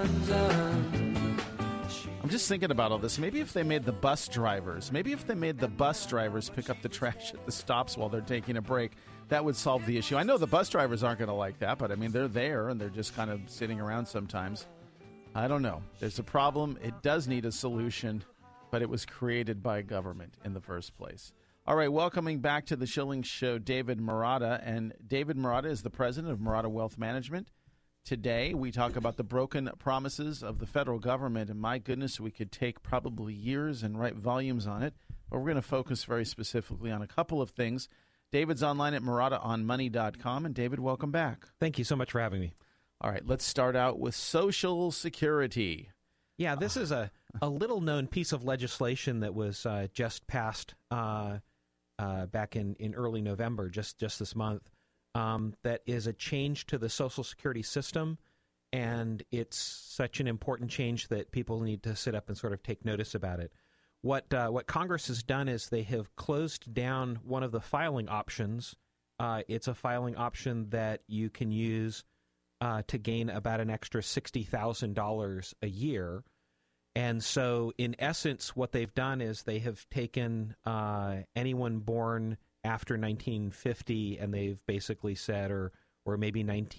London. I'm just thinking about all this. Maybe if they made the bus drivers pick up the trash at the stops while they're taking a break, that would solve the issue. I know the bus drivers aren't going to like that, but I mean, they're there and they're just kind of sitting around sometimes. I don't know. There's a problem. It does need a solution, but it was created by government in the first place. All right, welcoming back to the Schilling Show, David Marotta. And David Marotta is the president of Marotta Wealth Management. Today, we talk about the broken promises of the federal government. And my goodness, we could take probably years and write volumes on it. But we're going to focus very specifically on a couple of things. David's online at MarottaOnMoney.com. And David, welcome back. Thank you so much for having me. All right, let's start out with Social Security. Yeah, this is a little-known piece of legislation that was just passed back in early November, just this month, that is a change to the Social Security system, and it's such an important change that people need to sit up and sort of take notice about it. What Congress has done is they have closed down one of the filing options. It's a filing option that you can use to gain about an extra $60,000 a year. And so, in essence, what they've done is they have taken anyone born after 1950, and they've basically said, or maybe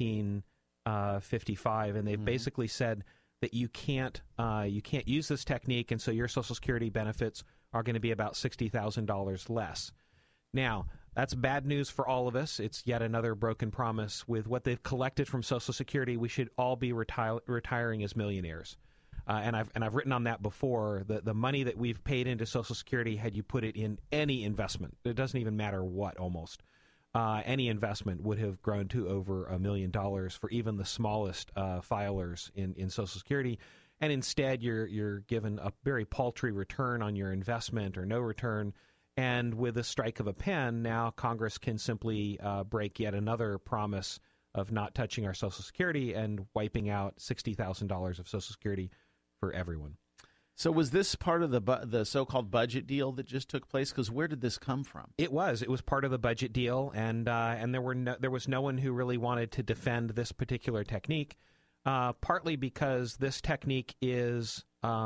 1955, and they've basically said that you can't use this technique, and so your Social Security benefits are going to be about $60,000 less. Now, that's bad news for all of us. It's yet another broken promise. With what they've collected from Social Security, we should all be retiring as millionaires. And I've written on that before. The money that we've paid into Social Security, had you put it in any investment, it doesn't even matter what, almost, any investment would have grown to over $1 million for even the smallest filers in Social Security. And instead, you're given a very paltry return on your investment or no return. And with a strike of a pen, now Congress can simply break yet another promise of not touching our Social Security and wiping out $60,000 of Social Security for everyone. So was this part of the so-called budget deal that just took place? Because where did this come from? It was part of the budget deal, and there was no one who really wanted to defend this particular technique, partly because this technique is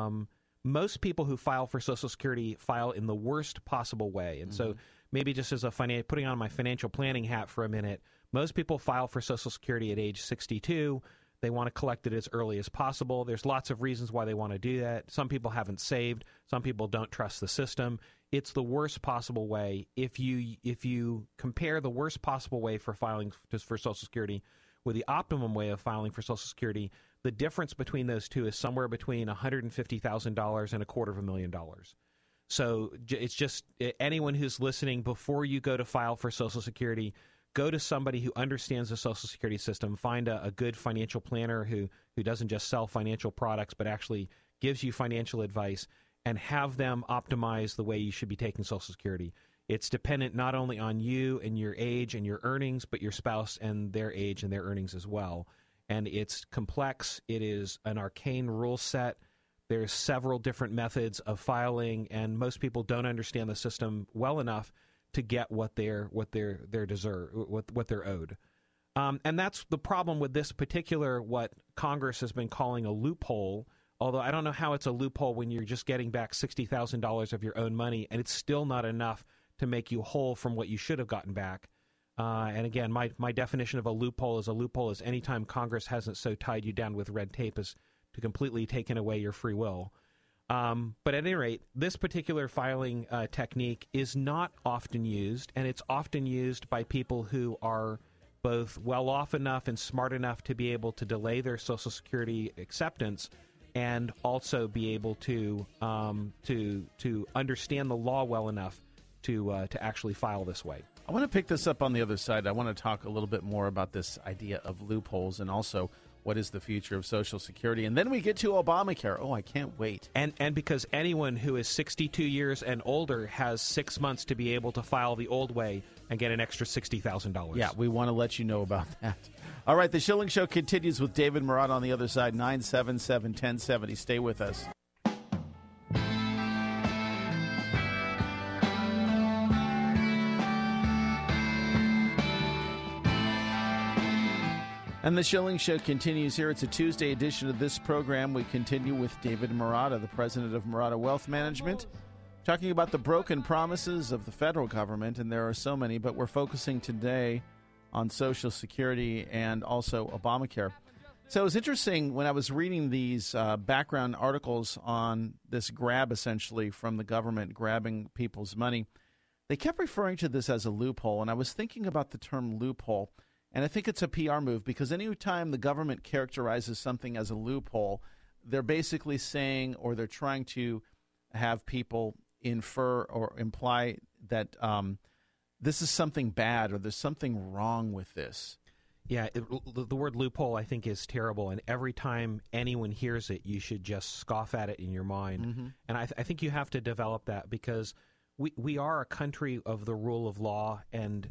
most people who file for Social Security file in the worst possible way. And so maybe just as putting on my financial planning hat for a minute, most people file for Social Security at age 62. They want to collect it as early as possible. There's lots of reasons why they want to do that. Some people haven't saved. Some people don't trust the system. It's the worst possible way. If you compare the worst possible way for filing just for Social Security with the optimum way of filing for Social Security, the difference between those two is somewhere between $150,000 and $250,000. So it's just anyone who's listening, before you go to file for Social Security, go to somebody who understands the Social Security system. Find a good financial planner who doesn't just sell financial products but actually gives you financial advice, and have them optimize the way you should be taking Social Security. It's dependent not only on you and your age and your earnings, but your spouse and their age and their earnings as well. And it's complex. It is an arcane rule set. There's several different methods of filing, and most people don't understand the system well enough to get what they're owed. And that's the problem with this particular, what Congress has been calling a loophole, although I don't know how it's a loophole when you're just getting back $60,000 of your own money, and it's still not enough to make you whole from what you should have gotten back. And again, my definition of a loophole is any time Congress hasn't so tied you down with red tape as to completely taken away your free will. But at any rate, this particular filing technique is not often used, and it's often used by people who are both well off enough and smart enough to be able to delay their Social Security acceptance, and also be able to understand the law well enough to actually file this way. I want to pick this up on the other side. I want to talk a little bit more about this idea of loopholes, and also what is the future of Social Security. And then we get to Obamacare. Oh, I can't wait. And because anyone who is 62 years and older has 6 months to be able to file the old way and get an extra $60,000. Yeah, we want to let you know about that. All right, the Schilling Show continues with David Marotta on the other side, 977-1070. Stay with us. And the Schilling Show continues here. It's a Tuesday edition of this program. We continue with David Marotta, the president of Marotta Wealth Management, talking about the broken promises of the federal government, and there are so many, but we're focusing today on Social Security and also Obamacare. So it was interesting when I was reading these background articles on this grab, essentially, from the government grabbing people's money. They kept referring to this as a loophole, and I was thinking about the term loophole. And I think it's a PR move because any time the government characterizes something as a loophole, they're basically saying, or they're trying to have people infer or imply that this is something bad or there's something wrong with this. Yeah, the word loophole, I think, is terrible. And every time anyone hears it, you should just scoff at it in your mind. Mm-hmm. And I think you have to develop that because we are a country of the rule of law, and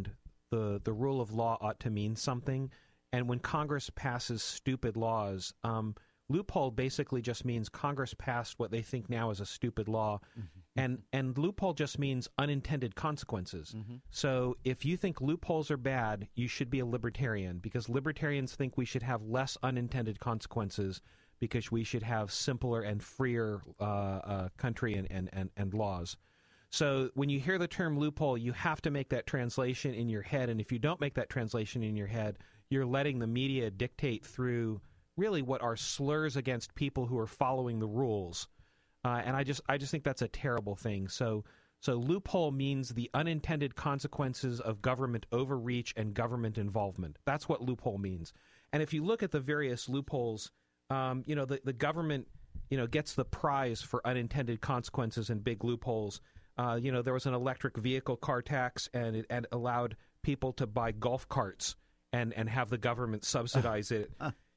the rule of law ought to mean something. And when Congress passes stupid laws, loophole basically just means Congress passed what they think now is a stupid law. Mm-hmm. And loophole just means unintended consequences. Mm-hmm. So if you think loopholes are bad, you should be a libertarian, because libertarians think we should have less unintended consequences because we should have simpler and freer country and laws. So when you hear the term loophole, you have to make that translation in your head. And if you don't make that translation in your head, you're letting the media dictate through really what are slurs against people who are following the rules. And I just think that's a terrible thing. So loophole means the unintended consequences of government overreach and government involvement. That's what loophole means. And if you look at the various loopholes, the government, gets the prize for unintended consequences and big loopholes. There was an electric vehicle car tax, and it allowed people to buy golf carts and have the government subsidize it.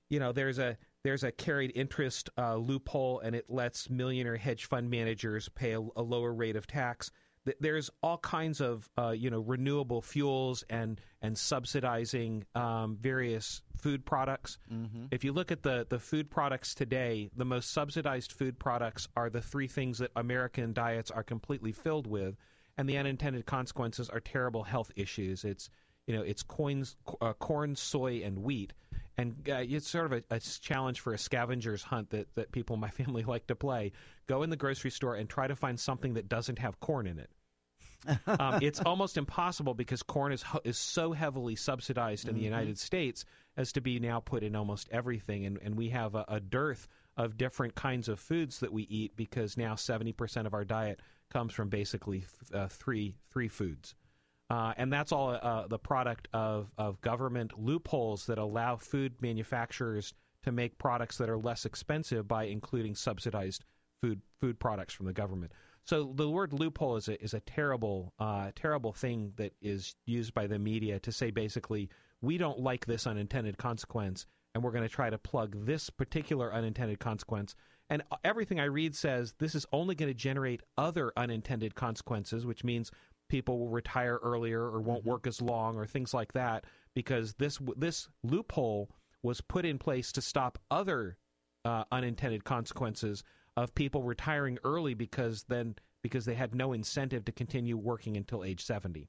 There's a carried interest loophole, and it lets millionaire hedge fund managers pay a lower rate of tax. There's all kinds of renewable fuels and subsidizing various food products. Mm-hmm. If you look at the food products today, the most subsidized food products are the three things that American diets are completely filled with, and the unintended consequences are terrible health issues. It's corn, soy, and wheat. And it's sort of a challenge for a scavenger's hunt that people in my family like to play. Go in the grocery store and try to find something that doesn't have corn in it. It's almost impossible because corn is so heavily subsidized in the United States as to be now put in almost everything. And we have a dearth of different kinds of foods that we eat because now 70% of our diet comes from basically three foods. And that's all the product of government loopholes that allow food manufacturers to make products that are less expensive by including subsidized food products from the government. So the word loophole is a terrible thing that is used by the media to say basically we don't like this unintended consequence, and we're going to try to plug this particular unintended consequence. And everything I read says this is only going to generate other unintended consequences, which means people will retire earlier or won't work as long or things like that, because this loophole was put in place to stop other unintended consequences of people retiring early because they had no incentive to continue working until age 70.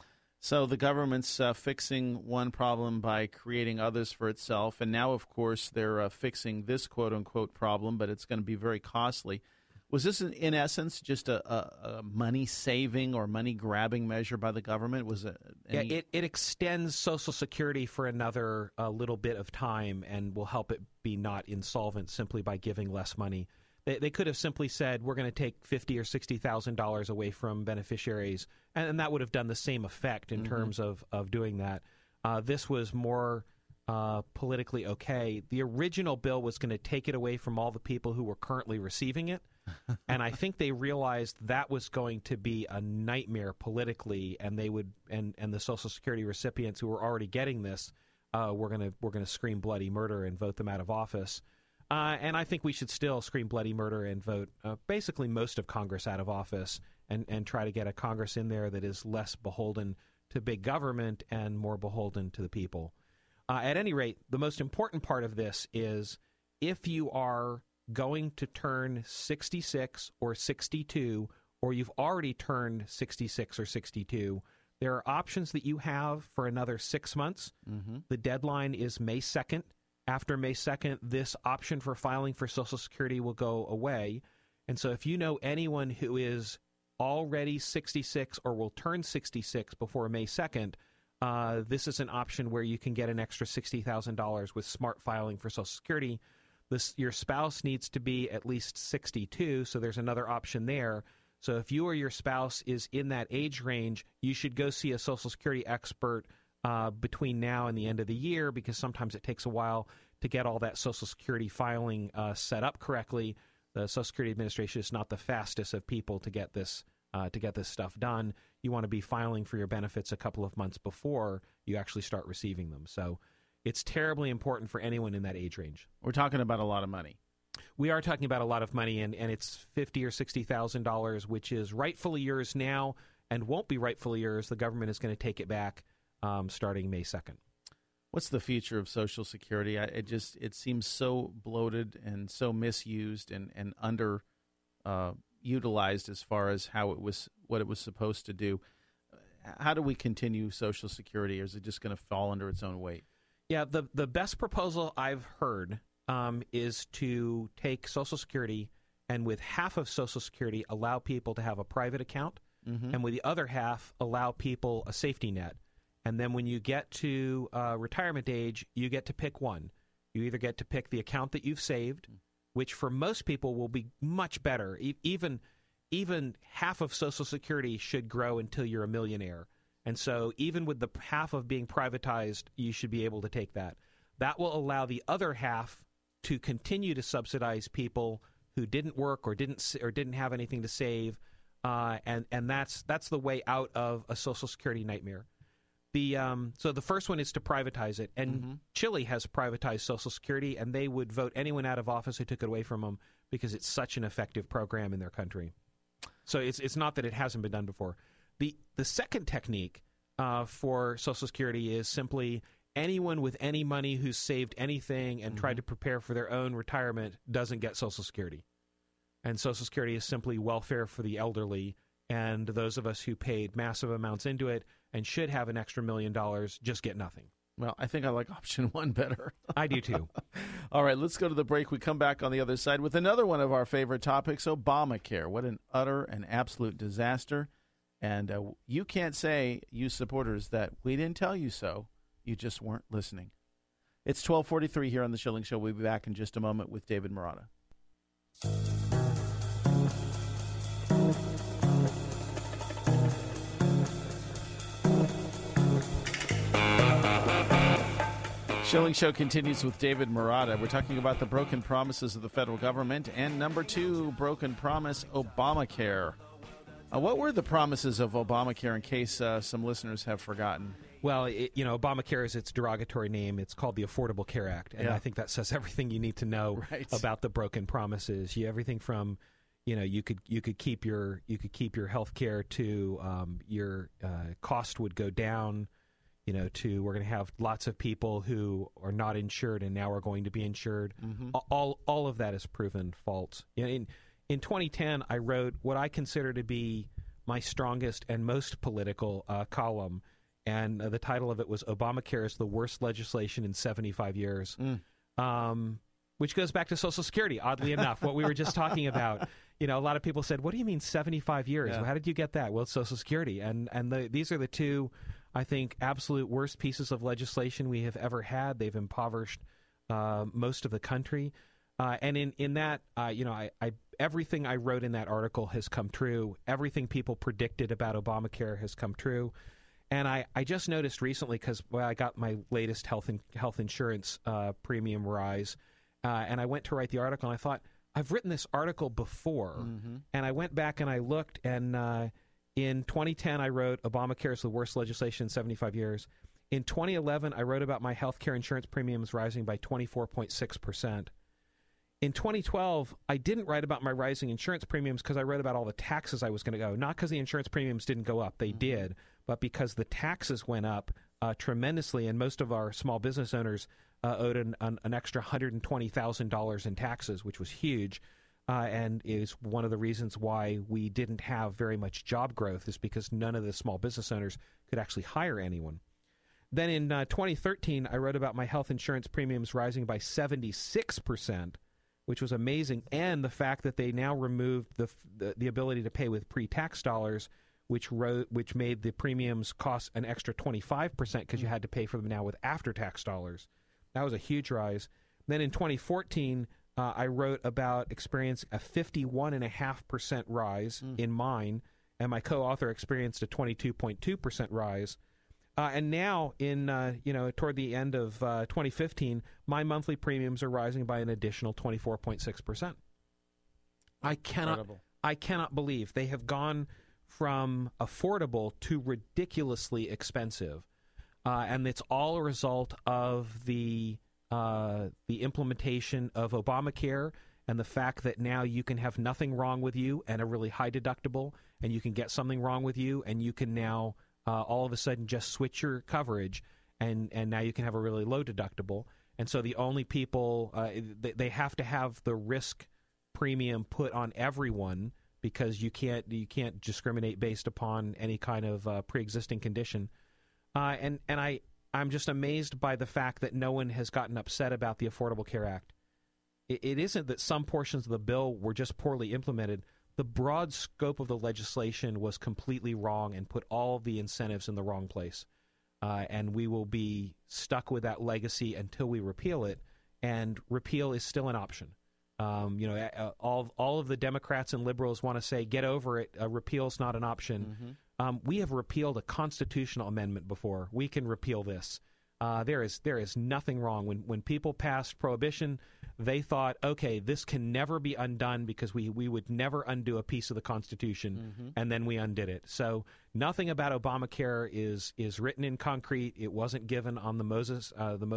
So the government's fixing one problem by creating others for itself, and now, of course, they're fixing this quote-unquote problem, but it's going to be very costly. Was this, in essence, just a money-saving or money-grabbing measure by the government? Was it? It extends Social Security for another little bit of time and will help it be not insolvent simply by giving less money. They could have simply said, we're going to take $50,000 or $60,000 away from beneficiaries, and that would have done the same effect in terms of doing that. This was more politically okay. The original bill was going to take it away from all the people who were currently receiving it, and I think they realized that was going to be a nightmare politically, and they would and the Social Security recipients who were already getting this were going to scream bloody murder and vote them out of office. And I think we should still scream bloody murder and vote basically most of Congress out of office and try to get a Congress in there that is less beholden to big government and more beholden to the people. At any rate, the most important part of this is if you are going to turn 66 or 62, or you've already turned 66 or 62, There are options that you have for another 6 months. Mm-hmm. The deadline is May 2nd. After May 2nd, this option for filing for Social Security will go away. And so if you know anyone who is already 66 or will turn 66 before May 2nd, this is an option where you can get an extra $60,000 with smart filing for Social Security. Your spouse needs to be at least 62, so there's another option there. So if you or your spouse is in that age range, you should go see a Social Security expert between now and the end of the year, because sometimes it takes a while to get all that Social Security filing set up correctly. The Social Security Administration is not the fastest of people to get this stuff done. You want to be filing for your benefits a couple of months before you actually start receiving them. So it's terribly important for anyone in that age range. We're talking about a lot of money. We are talking about a lot of money, and it's $50,000 or $60,000, which is rightfully yours now and won't be rightfully yours. The government is going to take it back starting May 2nd. What's the future of Social Security? It seems so bloated and so misused and under utilized as far as what it was supposed to do. How do we continue Social Security, or is it just going to fall under its own weight? Yeah, the best proposal I've heard is to take Social Security and with half of Social Security allow people to have a private account, and with the other half allow people a safety net. And then when you get to retirement age, you get to pick one. You either get to pick the account that you've saved, which for most people will be much better. Even half of Social Security should grow until you're a millionaire. And so even with the half of being privatized, you should be able to take that. That will allow the other half to continue to subsidize people who didn't work or didn't have anything to save, and that's the way out of a Social Security nightmare. So the first one is to privatize it, and Chile has privatized Social Security, and they would vote anyone out of office who took it away from them because it's such an effective program in their country. So it's not that it hasn't been done before. The second technique for Social Security is simply anyone with any money who's saved anything and tried to prepare for their own retirement doesn't get Social Security. And Social Security is simply welfare for the elderly, and those of us who paid massive amounts into it and should have an extra $1 million just get nothing. Well, I think I like option one better. I do too. All right, let's go to the break. We come back on the other side with another one of our favorite topics, Obamacare. What an utter and absolute disaster. And you can't say, you supporters, that we didn't tell you so. You just weren't listening. It's 12:43 here on The Schilling Show. We'll be back in just a moment with David Marotta. Schilling Show continues with David Marotta. We're talking about the broken promises of the federal government, and number two, broken promise, Obamacare. What were the promises of Obamacare, in case some listeners have forgotten? Well, Obamacare is its derogatory name. It's called the Affordable Care Act, and I think that says everything you need to know about the broken promises. Everything from, you could keep your health care to your cost would go down. To we're going to have lots of people who are not insured and now are going to be insured. All of that is proven false. In 2010, I wrote what I consider to be my strongest and most political column, and the title of it was "Obamacare is the worst legislation in 75 years," which goes back to Social Security, oddly enough, what we were just talking about. A lot of people said, "What do you mean 75 years? Yeah. Well, how did you get that?" Well, it's Social Security, and these are the two, I think, absolute worst pieces of legislation we have ever had. They've impoverished most of the country. And in that, everything I wrote in that article has come true. Everything people predicted about Obamacare has come true. And I just noticed recently, because I got my latest health insurance premium rise, and I went to write the article, and I thought, I've written this article before. And I went back and I looked, and in 2010, I wrote Obamacare is the worst legislation in 75 years. In 2011, I wrote about my health care insurance premiums rising by 24.6%. In 2012, I didn't write about my rising insurance premiums because I wrote about all the taxes I was going to go. Not because the insurance premiums didn't go up. They did. But because the taxes went up tremendously, and most of our small business owners owed an extra $120,000 in taxes, which was huge. and is one of the reasons why we didn't have very much job growth, is because none of the small business owners could actually hire anyone. Then in 2013, I wrote about my health insurance premiums rising by 76%, which was amazing, and the fact that they now removed the ability to pay with pre-tax dollars, which made the premiums cost an extra 25% because you had to pay for them now with after-tax dollars. That was a huge rise. Then in 2014, I wrote about experiencing a 51.5% rise in mine, and my co-author experienced a 22.2% rise. And now, toward the end of 2015, my monthly premiums are rising by an additional 24.6%. I cannot believe they have gone from affordable to ridiculously expensive, and it's all a result of the implementation of Obamacare and the fact that now you can have nothing wrong with you and a really high deductible, and you can get something wrong with you, and you can now all of a sudden just switch your coverage, and now you can have a really low deductible. And so the only people, they have to have the risk premium put on everyone, because you can't discriminate based upon any kind of pre-existing condition. And I'm just amazed by the fact that no one has gotten upset about the Affordable Care Act. It isn't that some portions of the bill were just poorly implemented. The broad scope of the legislation was completely wrong and put all of the incentives in the wrong place. And we will be stuck with that legacy until we repeal it, and repeal is still an option. All of the Democrats and liberals want to say, get over it, repeal is not an option. Mm-hmm. We have repealed a constitutional amendment before. We can repeal this. There is nothing wrong. When people passed Prohibition, they thought, okay, this can never be undone because we would never undo a piece of the Constitution, and then we undid it. So nothing about Obamacare is written in concrete. It wasn't given on the Moses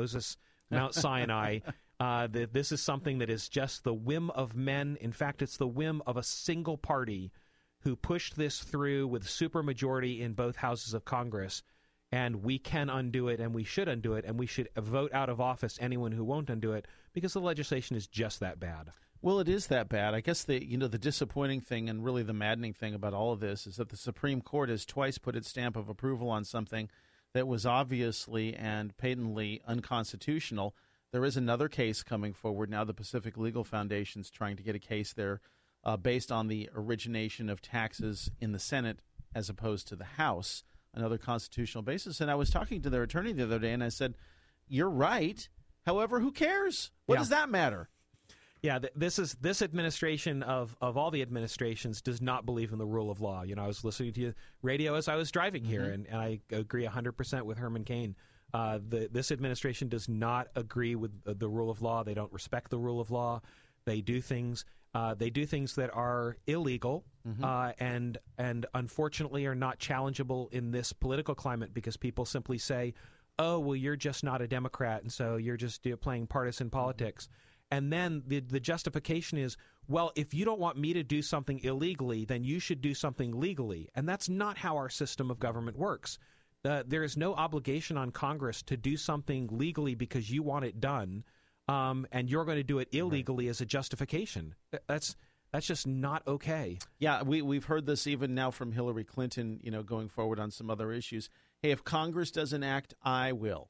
Mount Sinai. This is something that is just the whim of men. In fact, it's the whim of a single party who pushed this through with supermajority in both houses of Congress. And we can undo it, and we should undo it, and we should vote out of office anyone who won't undo it, because the legislation is just that bad. Well, it is that bad. I guess the disappointing thing and really the maddening thing about all of this is that the Supreme Court has twice put its stamp of approval on something that was obviously and patently unconstitutional. There is another case coming forward now. The Pacific Legal Foundation is trying to get a case there based on the origination of taxes in the Senate as opposed to the House, another constitutional basis. And I was talking to their attorney the other day, and I said, you're right. However, who cares? What does that matter? Yeah, this administration of all the administrations does not believe in the rule of law. I was listening to radio as I was driving here, and I agree 100% with Herman Cain. This administration does not agree with the rule of law. They don't respect the rule of law. They do things that are illegal, and unfortunately are not challengeable in this political climate, because people simply say, oh, well, you're just not a Democrat, and so you're just playing partisan politics. And then the justification is, well, if you don't want me to do something illegally, then you should do something legally. And that's not how our system of government works. There is no obligation on Congress to do something legally because you want it done, and you're going to do it illegally as a justification. That's just not okay. Yeah, we've heard this even now from Hillary Clinton, going forward on some other issues. Hey, if Congress doesn't act, I will.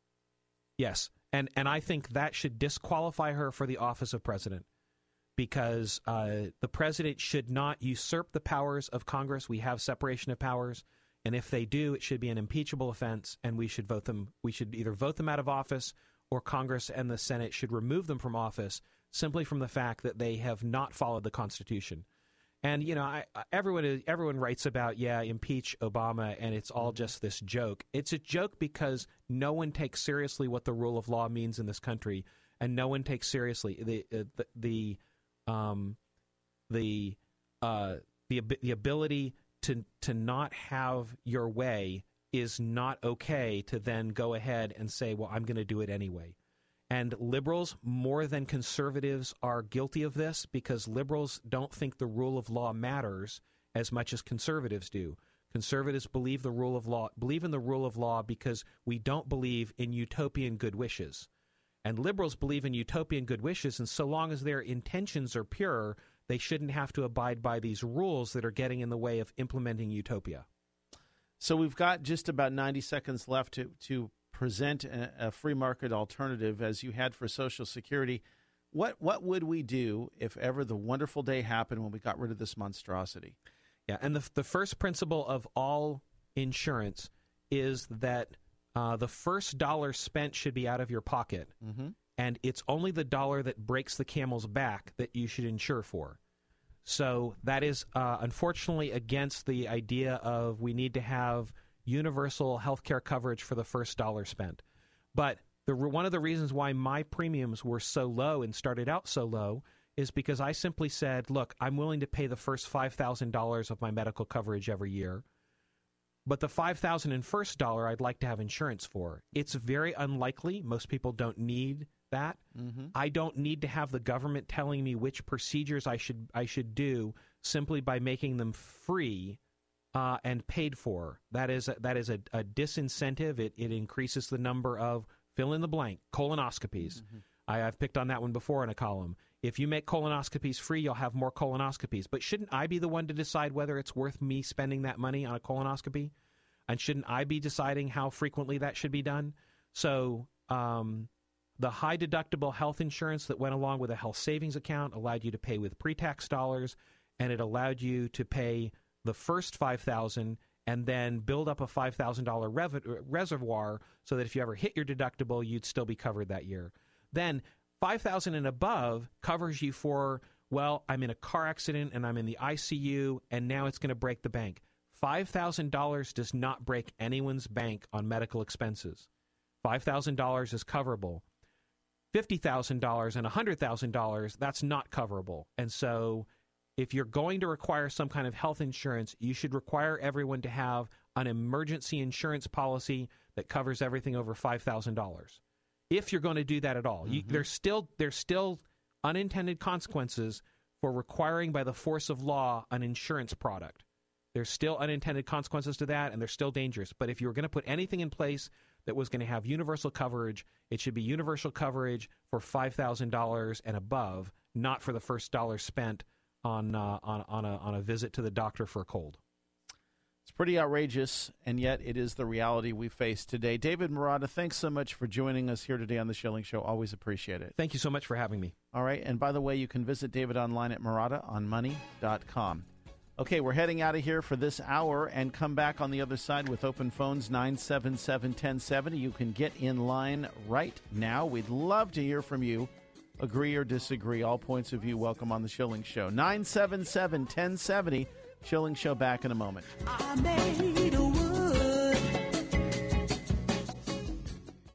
Yes, and I think that should disqualify her for the office of president, because the president should not usurp the powers of Congress. We have separation of powers, and if they do, it should be an impeachable offense, and we should vote them. We should either vote them out of office, or Congress and the Senate should remove them from office simply from the fact that they have not followed the Constitution. And everyone writes about impeach Obama, and it's all just this joke. It's a joke because no one takes seriously what the rule of law means in this country, and no one takes seriously the ability to not have your way is not okay to then go ahead and say, well, I'm going to do it anyway. And liberals, more than conservatives, are guilty of this, because liberals don't think the rule of law matters as much as conservatives do. Conservatives believe in the rule of law because we don't believe in utopian good wishes. And liberals believe in utopia and good wishes, and so long as their intentions are pure, they shouldn't have to abide by these rules that are getting in the way of implementing utopia. So we've got just about 90 seconds left to present a free market alternative as you had for Social Security. What would we do if ever the wonderful day happened when we got rid of this monstrosity? Yeah, and the first principle of all insurance is that the first dollar spent should be out of your pocket, and it's only the dollar that breaks the camel's back that you should insure for. So that is unfortunately against the idea of we need to have universal health care coverage for the first dollar spent. But one of the reasons why my premiums were so low and started out so low is because I simply said, look, I'm willing to pay the first $5,000 of my medical coverage every year, but the $5,000 in first dollar I'd like to have insurance for. It's very unlikely. Most people don't need that. I don't need to have the government telling me which procedures I should do simply by making them free and paid for. That is a disincentive. It increases the number of fill in the blank colonoscopies. I've picked on that one before in a column. If you make colonoscopies free, you'll have more colonoscopies. But shouldn't I be the one to decide whether it's worth me spending that money on a colonoscopy? And shouldn't I be deciding how frequently that should be done? So the high deductible health insurance that went along with a health savings account allowed you to pay with pre-tax dollars, and it allowed you to pay the first $5,000 and then build up a $5,000 reservoir so that if you ever hit your deductible, you'd still be covered that year. Then $5,000 and above covers you for, well, I'm in a car accident and I'm in the ICU and now it's going to break the bank. $5,000 does not break anyone's bank on medical expenses. $5,000 is coverable. $50,000 and $100,000, that's not coverable. And so if you're going to require some kind of health insurance, you should require everyone to have an emergency insurance policy that covers everything over $5,000. If you're going to do that at all. There's still unintended consequences for requiring by the force of law an insurance product. There's still unintended consequences to that, and they're still dangerous. But if you were going to put anything in place that was going to have universal coverage, it should be universal coverage for $5,000 and above, not for the first dollar spent on a visit to the doctor for a cold. It's pretty outrageous, and yet it is the reality we face today. David Marotta, thanks so much for joining us here today on The Schilling Show. Always appreciate it. Thank you so much for having me. All right, and by the way, you can visit David online at MarottaOnMoney.com. Okay, we're heading out of here for this hour and come back on the other side with open phones 977-1070. You can get in line right now. We'd love to hear from you. Agree or disagree. All points of view welcome on The Schilling Show. 977-1070. Schilling Show back in a moment. I made